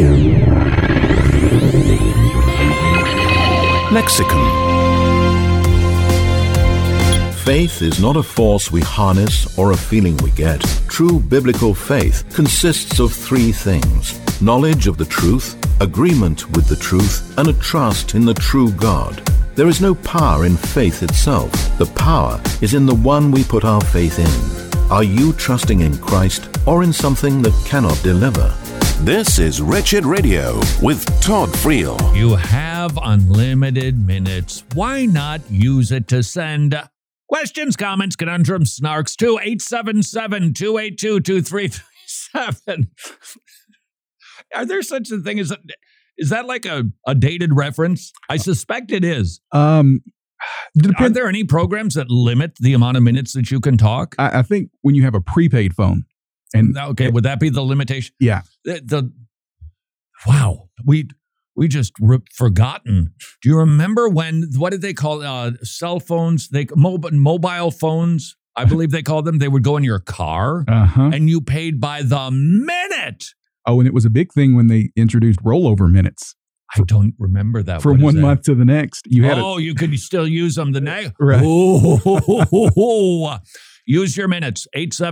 Lexicon. Faith is not a force we harness or a feeling we get. True biblical faith consists of three things: knowledge of the truth, agreement with the truth, and a trust in the true God. There is no power in faith itself. The power is in the one we put our faith in. Are you trusting in Christ or in something that cannot deliver? This is Wretched Radio with Todd Friel. You have unlimited minutes. Why not use it to send questions, comments, conundrums, snarks to 877-282-2337? Are there such a thing as is that like a dated reference? I suspect it is. Are there any programs that limit the amount of minutes that you can talk? I think when you have a prepaid phone. And okay, would that be the limitation? Yeah. Wow, we just forgotten. Do you remember when? What did they call cell phones? Mobile phones, I believe they called them. They would go in your car, and you paid by the minute. Oh, and it was a big thing when they introduced rollover minutes. I don't remember that. From one month to the next. You could still use them the next. Right. Oh, use your minutes.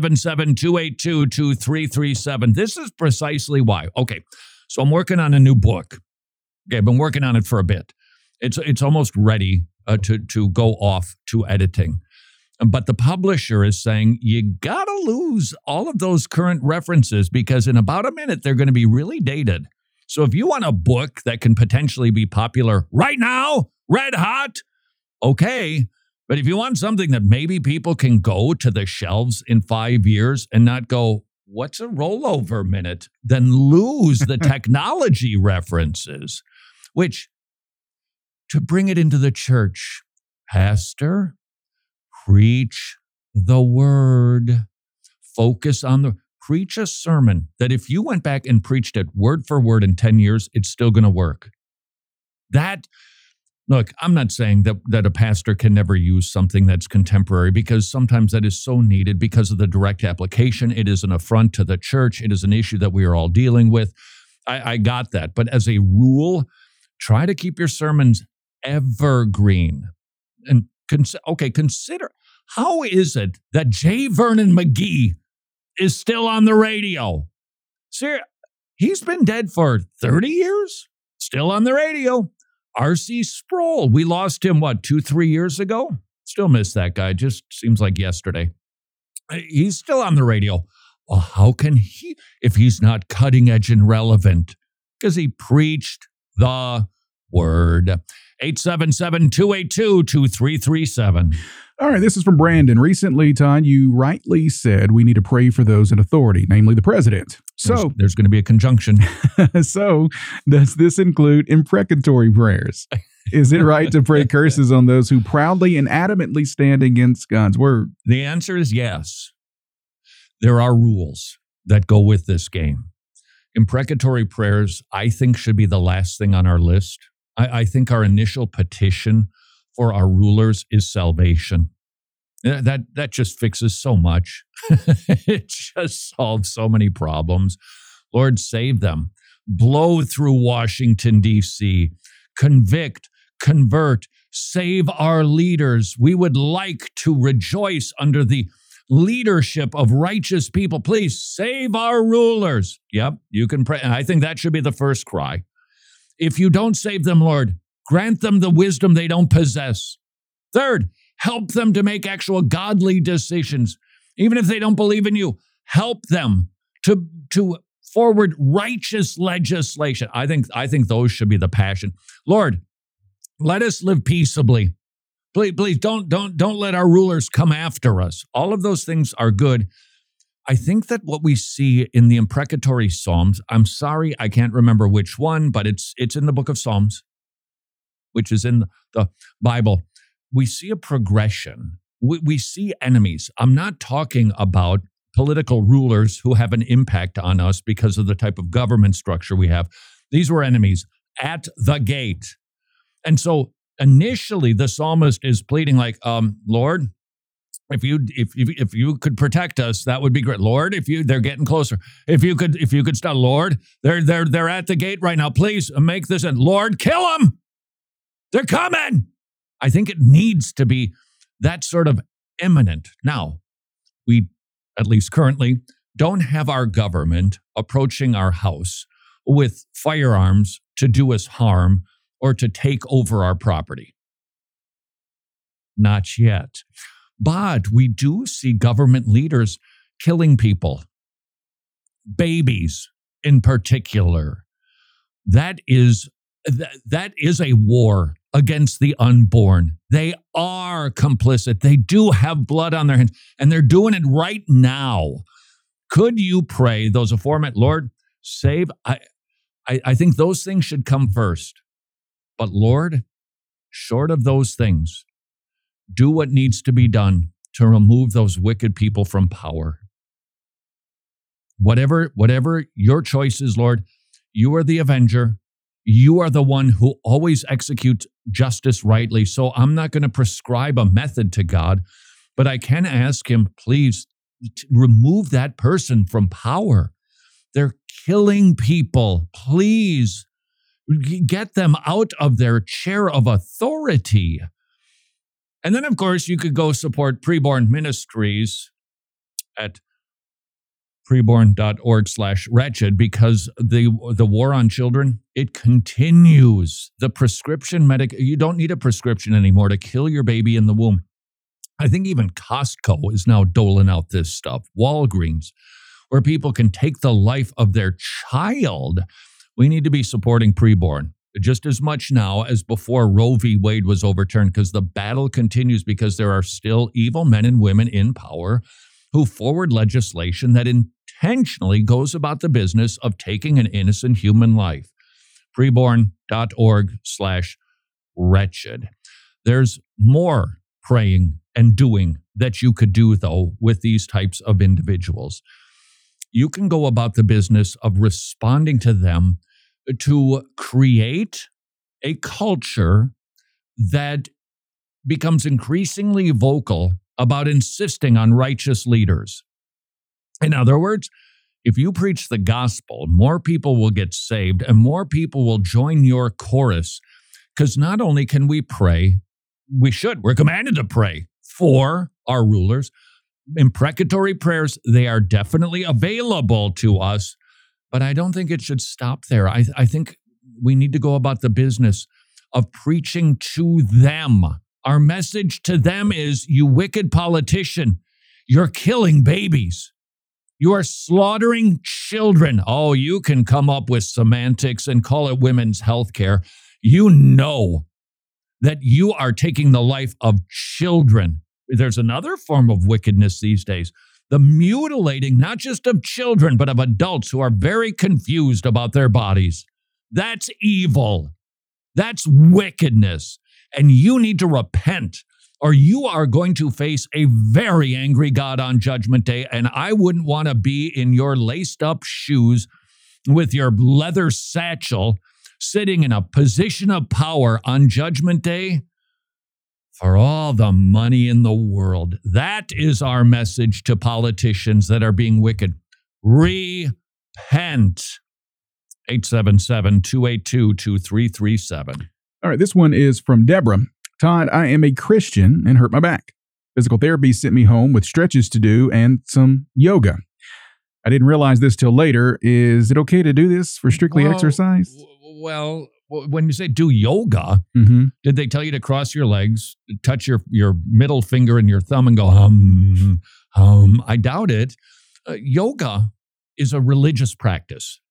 877-282-2337. This is precisely why. Okay, so I'm working on a new book. Okay, I've been working on it for a bit. It's almost ready to go off to editing. But the publisher is saying, you got to lose all of those current references because in about a minute, they're going to be really dated. So if you want a book that can potentially be popular right now, red hot, okay. But if you want something that maybe people can go to the shelves in 5 years and not go, what's a rollover minute? Then lose the technology references, which to bring it into the church, Pastor, preach the word. Focus on preach a sermon that if you went back and preached it word for word in 10 years, it's still going to work. Look, I'm not saying that a pastor can never use something that's contemporary because sometimes that is so needed because of the direct application. It is an affront to the church. It is an issue that we are all dealing with. I got that. But as a rule, try to keep your sermons evergreen. And consider, how is it that J. Vernon McGee is still on the radio? Seriously, he's been dead for 30 years, still on the radio. R.C. Sproul, we lost him, 2-3 years ago? Still miss that guy, just seems like yesterday. He's still on the radio. Well, how can he, if he's not cutting edge and relevant? Because he preached the word. 877-282-2337. All right, this is from Brandon. Recently, Todd, you rightly said we need to pray for those in authority, namely the president. So there's going to be a conjunction. So does this include imprecatory prayers? Is it right to pray curses on those who proudly and adamantly stand against God's word? The answer is yes. There are rules that go with this game. Imprecatory prayers, I think, should be the last thing on our list. I think our initial petition for our rulers is salvation. That just fixes so much. It just solves so many problems. Lord, save them. Blow through Washington, D.C. Convict, convert, save our leaders. We would like to rejoice under the leadership of righteous people. Please save our rulers. Yep, you can pray. And I think that should be the first cry. If you don't save them, Lord, grant them the wisdom they don't possess. Third, help them to make actual godly decisions. Even if they don't believe in you, help them to forward righteous legislation. I think those should be the passion. Lord, let us live peaceably. Please don't let our rulers come after us. All of those things are good. I think that what we see in the imprecatory Psalms, I'm sorry, I can't remember which one, but it's in the book of Psalms, which is in the Bible. We see a progression. We see enemies. I'm not talking about political rulers who have an impact on us because of the type of government structure we have. These were enemies at the gate. And so initially the psalmist is pleading like, Lord, If you could protect us, that would be great. Lord, they're getting closer. If you could stop, Lord, they're at the gate right now. Please make this end. Lord, kill them. They're coming. I think it needs to be that sort of imminent. Now, we, at least currently, don't have our government approaching our house with firearms to do us harm or to take over our property. Not yet. But we do see government leaders killing people, babies in particular. That is a war against the unborn. They are complicit. They do have blood on their hands, and they're doing it right now. Could you pray those aforementioned, Lord, save? I think those things should come first. But Lord, short of those things, do what needs to be done to remove those wicked people from power. Whatever your choice is, Lord, you are the avenger. You are the one who always executes justice rightly. So I'm not going to prescribe a method to God, but I can ask him, please remove that person from power. They're killing people. Please get them out of their chair of authority. And then, of course, you could go support Preborn Ministries at preborn.org/wretched, because the war on children, it continues. The prescription you don't need a prescription anymore to kill your baby in the womb. I think even Costco is now doling out this stuff. Walgreens, where people can take the life of their child. We need to be supporting Preborn just as much now as before Roe v. Wade was overturned, because the battle continues, because there are still evil men and women in power who forward legislation that intentionally goes about the business of taking an innocent human life. Preborn.org/wretched. There's more praying and doing that you could do, though, with these types of individuals. You can go about the business of responding to them to create a culture that becomes increasingly vocal about insisting on righteous leaders. In other words, if you preach the gospel, more people will get saved and more people will join your chorus, because not only can we pray, we're commanded to pray for our rulers. Imprecatory prayers, they are definitely available to us, but I don't think it should stop there. I think we need to go about the business of preaching to them. Our message to them is, you wicked politician, you're killing babies. You are slaughtering children. Oh, you can come up with semantics and call it women's health care. You know that you are taking the life of children. There's another form of wickedness these days. The mutilating, not just of children, but of adults who are very confused about their bodies. That's evil. That's wickedness. And you need to repent, or you are going to face a very angry God on Judgment Day. And I wouldn't want to be in your laced up shoes with your leather satchel sitting in a position of power on Judgment Day for all the money in the world. That is our message to politicians that are being wicked. Repent. 877-282-2337. All right, this one is from Deborah. Todd, I am a Christian and hurt my back. Physical therapy sent me home with stretches to do and some yoga. I didn't realize this till later. Is it okay to do this for strictly exercise? Well, when you say do yoga, did they tell you to cross your legs, touch your middle finger and your thumb and go hum? I doubt it. Yoga is a religious practice.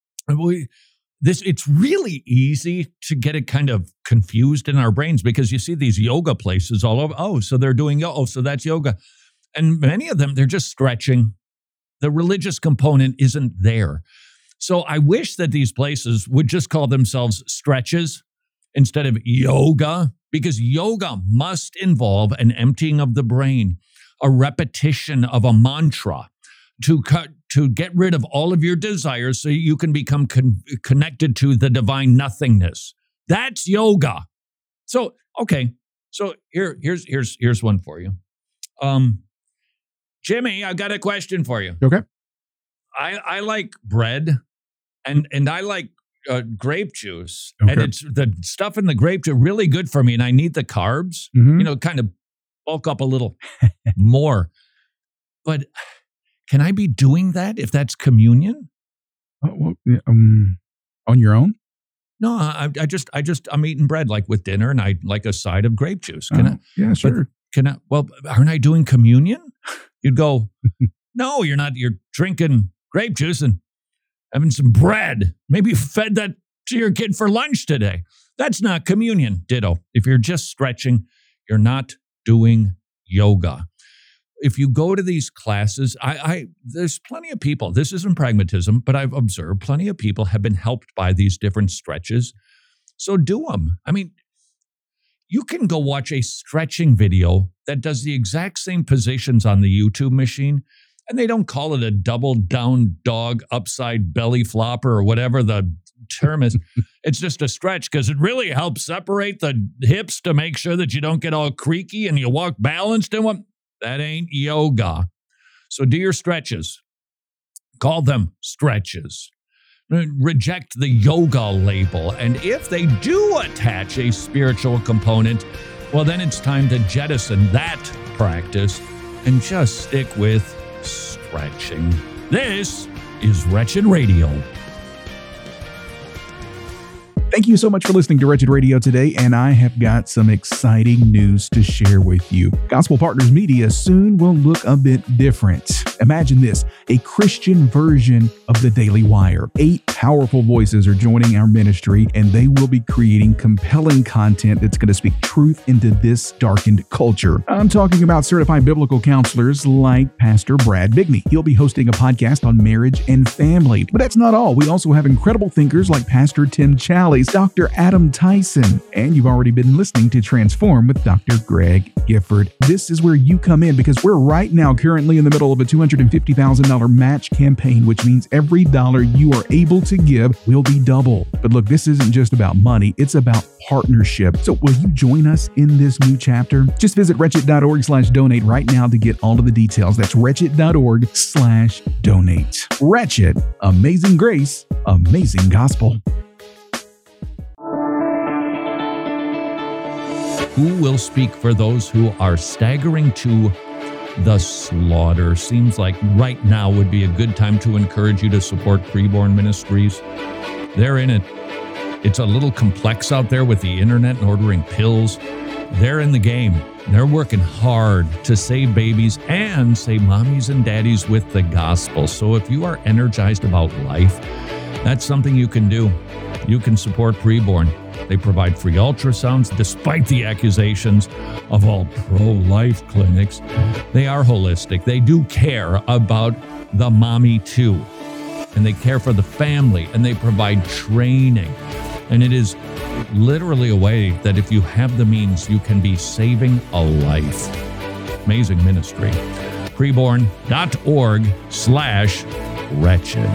It's really easy to get it kind of confused in our brains, because you see these yoga places all over. Oh, so they're doing yoga. Oh, so that's yoga. And many of them, they're just stretching. The religious component isn't there. So I wish that these places would just call themselves stretches instead of yoga, because yoga must involve an emptying of the brain, a repetition of a mantra to get rid of all of your desires so you can become connected to the divine nothingness. That's yoga. So, okay. So here's one for you. Jimmy, I've got a question for you. Okay. I like bread and I like grape juice. Okay. And it's the stuff in the grape juice really good for me. And I need the carbs, Mhm. kind of bulk up a little more. But can I be doing that if that's communion? On your own? No, I'm eating bread like with dinner and I like a side of grape juice. Can I? Yeah, sure. Well, aren't I doing communion? You'd go, no, you're not. You're drinking grape juice and having some bread. Maybe you fed that to your kid for lunch today. That's not communion. Ditto. If you're just stretching, you're not doing yoga. If you go to these classes, there's plenty of people. This isn't pragmatism, but I've observed plenty of people have been helped by these different stretches. So do them. I mean, you can go watch a stretching video that does the exact same positions on the YouTube machine, and they don't call it a double down dog upside belly flopper or whatever the term is. It's just a stretch because it really helps separate the hips to make sure that you don't get all creaky and you walk balanced in one. That ain't yoga. So do your stretches. Call them stretches. Reject the yoga label. And if they do attach a spiritual component, well, then it's time to jettison that practice and just stick with stretching. This is Wretched Radio. Thank you so much for listening to Wretched Radio today, and I have got some exciting news to share with you. Gospel Partners Media soon will look a bit different. Imagine this, a Christian version of the Daily Wire. 8 powerful voices are joining our ministry, and they will be creating compelling content that's going to speak truth into this darkened culture. I'm talking about certified biblical counselors like Pastor Brad Bigney. He'll be hosting a podcast on marriage and family. But that's not all. We also have incredible thinkers like Pastor Tim Challies, Dr. Adam Tyson, and you've already been listening to Transform with Dr. Greg Gifford. This is where you come in because we're right now currently in the middle of a $250,000 match campaign, which means every dollar you are able to give will be double. But look, this isn't just about money, it's about partnership. So will you join us in this new chapter? Just visit wretched.org/donate right now to get all of the details. That's wretched.org/donate. Wretched, amazing grace, amazing gospel. Who will speak for those who are staggering to the slaughter? Seems like right now would be a good time to encourage you to support Preborn Ministries. They're in it. It's a little complex out there with the internet and ordering pills. They're in the game. They're working hard to save babies and save mommies and daddies with the gospel. So if you are energized about life, that's something you can do. You can support Preborn. They provide free ultrasounds despite the accusations of all pro-life clinics. They are holistic. They do care about the mommy too. And they care for the family and they provide training. And it is literally a way that if you have the means, you can be saving a life. Amazing ministry. Preborn.org/wretched.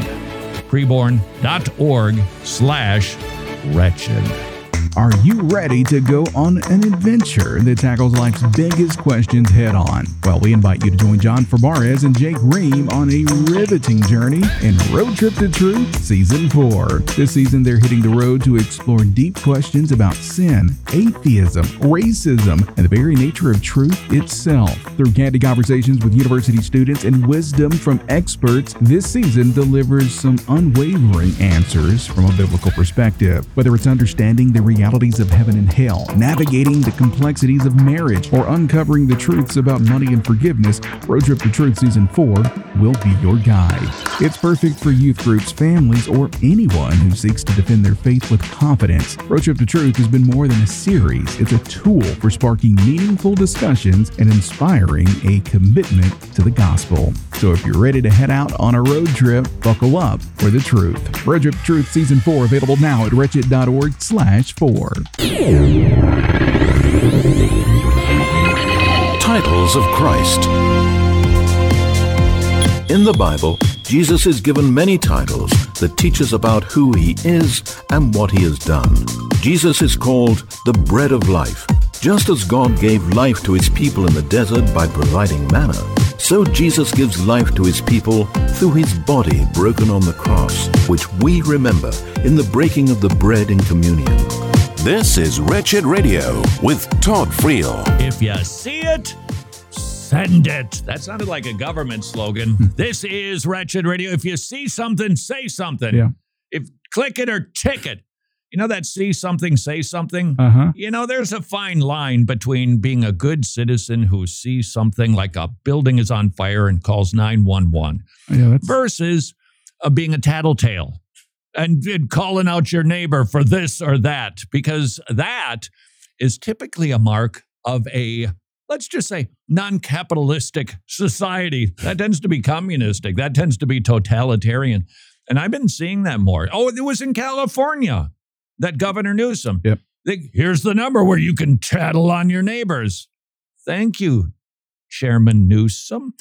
Preborn.org/wretched. Are you ready to go on an adventure that tackles life's biggest questions head on? Well, we invite you to join John Fabarez and Jake Ream on a riveting journey in Road Trip to Truth Season 4. This season, they're hitting the road to explore deep questions about sin, atheism, racism, and the very nature of truth itself. Through candid conversations with university students and wisdom from experts, this season delivers some unwavering answers from a biblical perspective. Whether it's understanding the reality of heaven and hell, navigating the complexities of marriage, or uncovering the truths about money and forgiveness, Road Trip to Truth Season 4 will be your guide. It's perfect for youth groups, families, or anyone who seeks to defend their faith with confidence. Road Trip to Truth has been more than a series. It's a tool for sparking meaningful discussions and inspiring a commitment to the gospel. So if you're ready to head out on a road trip, buckle up for the truth. Road Trip to Truth Season 4 available now at wretched.org/4. Titles of Christ. In the Bible, Jesus is given many titles that teach us about who he is and what he has done. Jesus is called the Bread of Life. Just as God gave life to his people in the desert by providing manna, so Jesus gives life to his people through his body broken on the cross, which we remember in the breaking of the bread in communion. This is Wretched Radio with Todd Friel. If you see it, send it. That sounded like a government slogan. This is Wretched Radio. If you see something, say something. Yeah. If click it or tick it. You know that see something, say something? Uh-huh. You know, there's a fine line between being a good citizen who sees something like a building is on fire and calls 911 versus being a tattletale and calling out your neighbor for this or that, because that is typically a mark of a, let's just say, non-capitalistic society. That tends to be communistic. That tends to be totalitarian. And I've been seeing that more. Oh, it was in California. That Governor Newsom. Yep. Here's the number where you can tattle on your neighbors. Thank you, Chairman Newsom.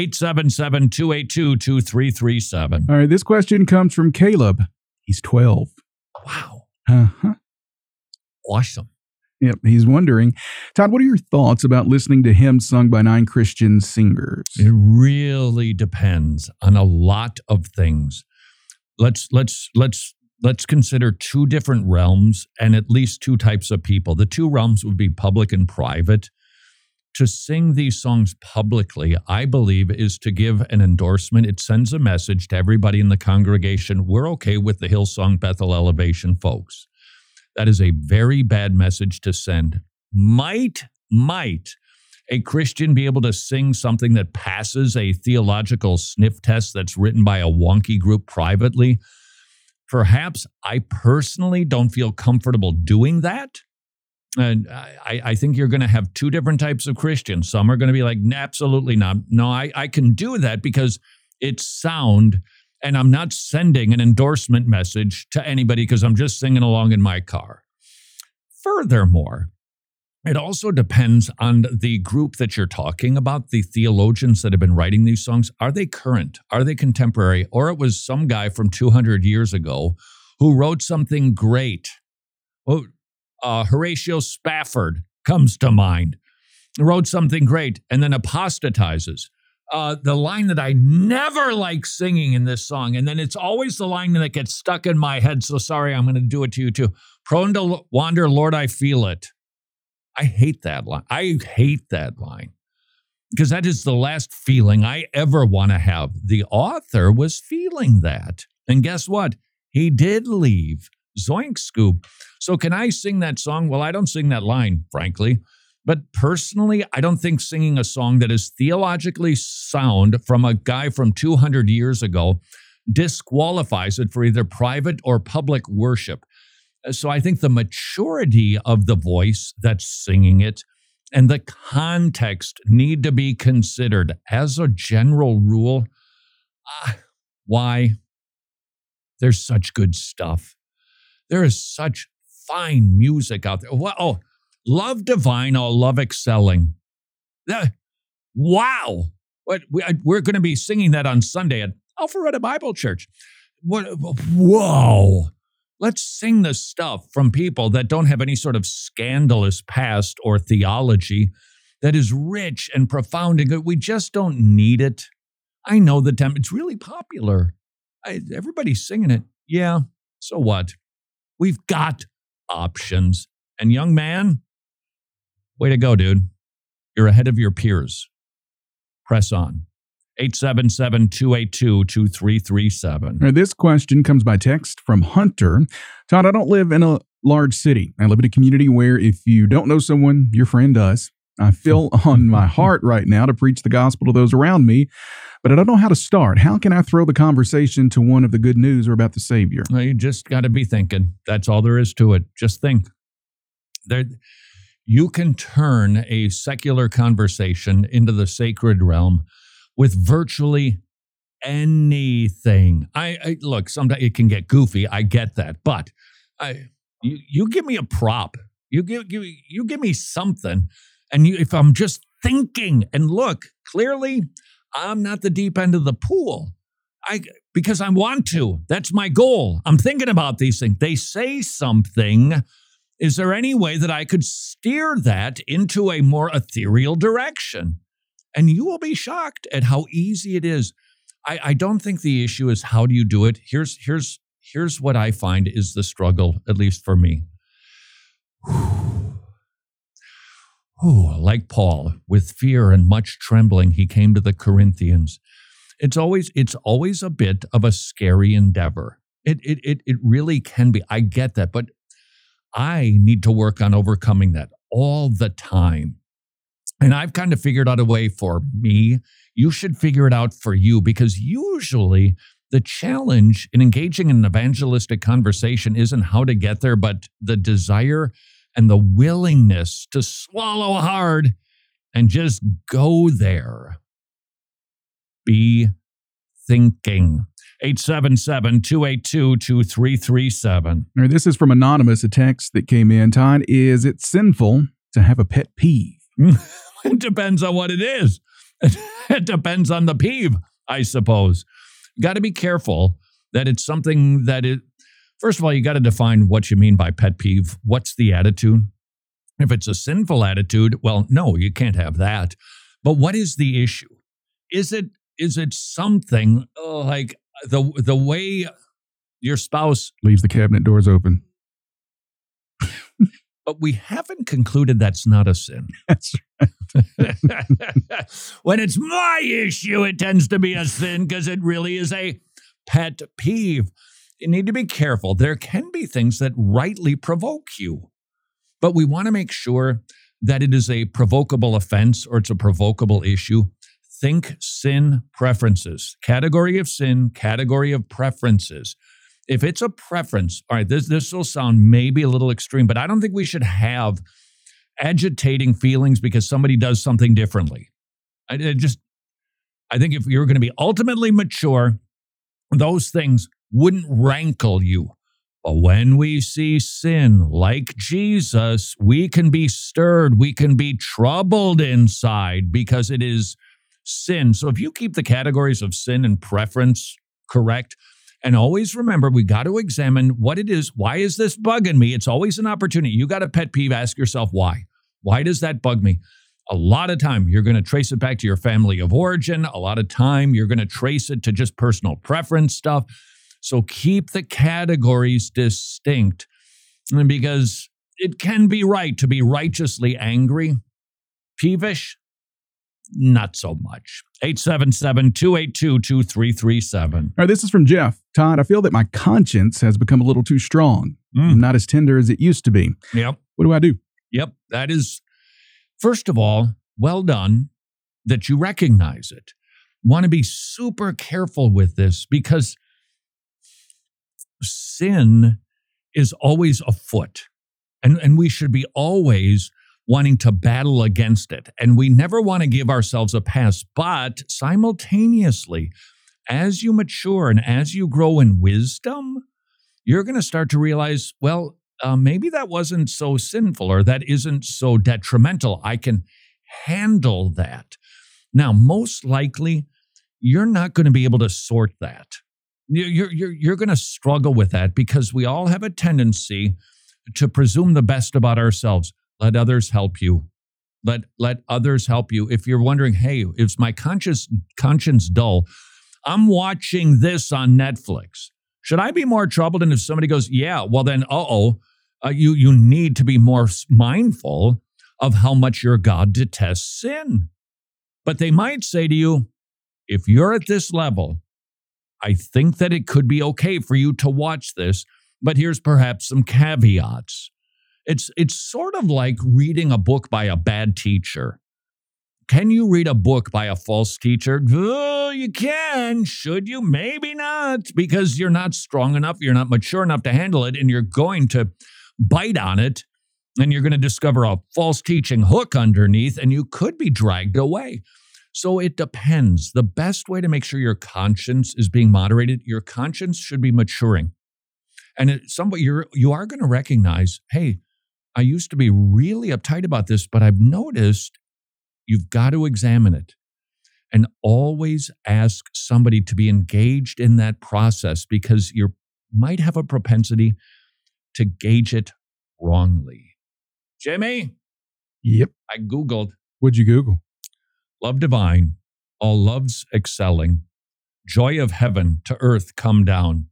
877-282-2337. All right, this question comes from Caleb. He's 12. Wow. Uh-huh. Awesome. Yep, he's wondering, Todd, what are your thoughts about listening to hymns sung by non-Christian singers? It really depends on a lot of things. Let's consider two different realms and at least two types of people. The two realms would be public and private. To sing these songs publicly, I believe, is to give an endorsement. It sends a message to everybody in the congregation. We're okay with the Hillsong Bethel Elevation folks. That is a very bad message to send. Might a Christian be able to sing something that passes a theological sniff test that's written by a wonky group privately? Perhaps. I personally don't feel comfortable doing that. And I think you're going to have two different types of Christians. Some are going to be like, absolutely not. No, I can do that because it's sound, and I'm not sending an endorsement message to anybody because I'm just singing along in my car. Furthermore, it also depends on the group that you're talking about, the theologians that have been writing these songs. Are they current? Are they contemporary? Or it was some guy from 200 years ago who wrote something great. Horatio Spafford comes to mind. Wrote something great and then apostatizes. The line that I never like singing in this song, and then it's always the line that gets stuck in my head, so sorry, I'm going to do it to you too. Prone to wander, Lord, I feel it. I hate that line. Because that is the last feeling I ever want to have. The author was feeling that. And guess what? He did leave. Zoink scoop. So can I sing that song? Well, I don't sing that line, frankly. But personally, I don't think singing a song that is theologically sound from a guy from 200 years ago disqualifies it for either private or public worship. So I think the maturity of the voice that's singing it and the context need to be considered. As a general rule, why? There's such good stuff. There is such fine music out there. Oh, Love Divine, Love Excelling. Wow. We're going to be singing that on Sunday at Alpharetta Bible Church. Whoa. Let's sing the stuff from people that don't have any sort of scandalous past or theology that is rich and profound and good. We just don't need it. I know it's really popular. Everybody's singing it. Yeah, so what? We've got options. And young man, way to go, dude. You're ahead of your peers. Press on. 877-282-2337. This question comes by text from Hunter. Todd, I don't live in a large city. I live in a community where if you don't know someone, your friend does. I feel on my heart right now to preach the gospel to those around me, but I don't know how to start. How can I throw the conversation to one of the good news or about the Savior? Well, you just got to be thinking. That's all there is to it. Just think. You can turn a secular conversation into the sacred realm with virtually anything. I look, sometimes it can get goofy. I get that, but you give me a prop. You give me something, and if I'm just thinking, and look, clearly, I'm not the deep end of the pool. Because I want to. That's my goal. I'm thinking about these things. They say something Is there any way that I could steer that into a more ethereal direction? And you will be shocked at how easy it is. I don't think the issue is how do you do it. Here's what I find is the struggle, at least for me. Like Paul, with fear and much trembling, he came to the Corinthians. It's always a bit of a scary endeavor. It really can be. I get that, but I need to work on overcoming that all the time. And I've kind of figured out a way for me. You should figure it out for you, because usually the challenge in engaging in an evangelistic conversation isn't how to get there, but the desire and the willingness to swallow hard and just go there. Be thinking. 877-282-2337. This is from Anonymous, a text that came in. Todd, is it sinful to have a pet peeve? It depends on what it is. It depends on the peeve, I suppose. Got to be careful that it's something that it. First of all, you got to define what you mean by pet peeve. What's the attitude? If it's a sinful attitude, well, no, you can't have that. But what is the issue? Is it something like the way your spouse leaves the cabinet doors open? But we haven't concluded that's not a sin. That's right. When it's my issue, it tends to be a sin because it really is a pet peeve. You need to be careful. There can be things that rightly provoke you, but we want to make sure that it is a provocable offense or it's a provocable issue. Think sin preferences. Category of sin, category of preferences. If it's a preference, all right, this will sound maybe a little extreme, but I don't think we should have agitating feelings because somebody does something differently. I think if you're going to be ultimately mature, those things wouldn't rankle you. But when we see sin like Jesus, we can be stirred, we can be troubled inside because it is sin. So if you keep the categories of sin and preference correct, and always remember, we got to examine what it is. Why is this bugging me? It's always an opportunity. You got a pet peeve, ask yourself why. Why does that bug me? A lot of time, you're going to trace it back to your family of origin. A lot of time, you're going to trace it to just personal preference stuff. So keep the categories distinct, because it can be right to be righteously angry. Peevish, not so much. 877-282-2337. All right, this is from Jeff. Todd, I feel that my conscience has become a little too strong. Not as tender as it used to be. Yep. What do I do? Yep. That is, first of all, well done that you recognize it. Want to be super careful with this because sin is always afoot. And we should be always wanting to battle against it. And we never want to give ourselves a pass. But simultaneously, as you mature and as you grow in wisdom, you're going to start to realize, well, maybe that wasn't so sinful or that isn't so detrimental. I can handle that. Now, most likely, you're not going to be able to sort that. You're going to struggle with that because we all have a tendency to presume the best about ourselves. Let others help you. Let others help you. If you're wondering, hey, is my conscience dull? I'm watching this on Netflix. Should I be more troubled? And if somebody goes, yeah, well then, you need to be more mindful of how much your God detests sin. But they might say to you, if you're at this level, I think that it could be okay for you to watch this, but here's perhaps some caveats. It's sort of like reading a book by a bad teacher. Can you read a book by a false teacher? Oh, you can. Should you? Maybe not, because you're not strong enough, you're not mature enough to handle it, and you're going to bite on it, and you're going to discover a false teaching hook underneath, and you could be dragged away. So it depends. The best way to make sure your conscience is being moderated, your conscience should be maturing. And you are going to recognize, hey, I used to be really uptight about this, but I've noticed you've got to examine it and always ask somebody to be engaged in that process because you might have a propensity to gauge it wrongly. Jimmy, Yep. I Googled What'd you Google? love divine, all loves excelling, joy of heaven to earth come down.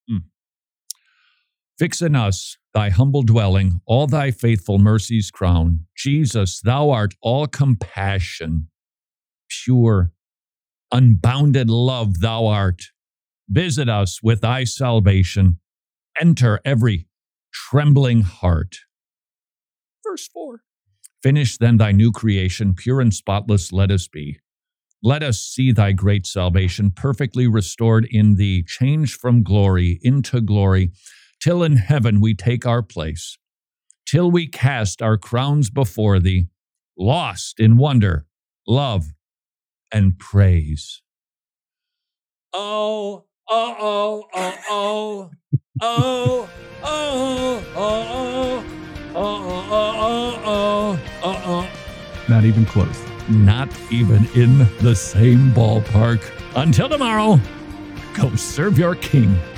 Fix in us thy humble dwelling, all thy faithful mercies crown. Jesus, thou art all compassion, pure, unbounded love thou art. Visit us with thy salvation. Enter every trembling heart. Verse 4. Finish then thy new creation, pure and spotless let us be. Let us see thy great salvation, perfectly restored in thee, changed from glory into glory, till in heaven we take our place, till we cast our crowns before thee, lost in wonder, love, and praise. Oh, oh, oh, oh, oh, oh, oh, oh, oh, oh, oh, oh, oh. Not even close. Not even in the same ballpark. Until tomorrow, go serve your king.